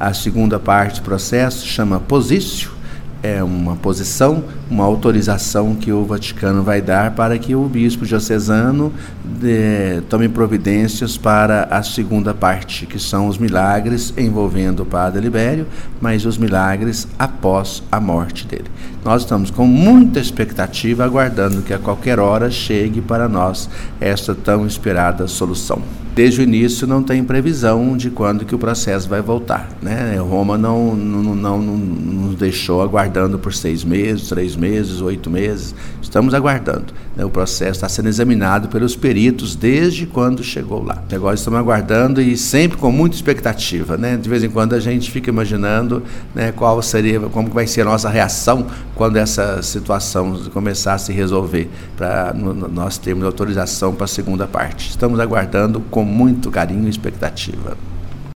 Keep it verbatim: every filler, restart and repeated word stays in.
A segunda parte do processo chama posício, é uma posição, uma autorização que o Vaticano vai dar para que o bispo diocesano de, tome providências para a segunda parte, que são os milagres envolvendo o padre Libério, mas os milagres após a morte dele. Nós estamos com muita expectativa, aguardando que a qualquer hora chegue para nós esta tão esperada solução. Desde o início não tem previsão de quando que o processo vai voltar, né? Roma não, não, não, não nos deixou aguardando por seis meses, três meses, oito meses. Estamos aguardando, né? O processo está sendo examinado pelos peritos desde quando chegou lá. Agora estamos aguardando e sempre com muita expectativa, né? De vez em quando a gente fica imaginando, né, qual seria, como vai ser a nossa reação quando essa situação começar a se resolver, para nós termos autorização para a segunda parte. Estamos aguardando com muito carinho e expectativa.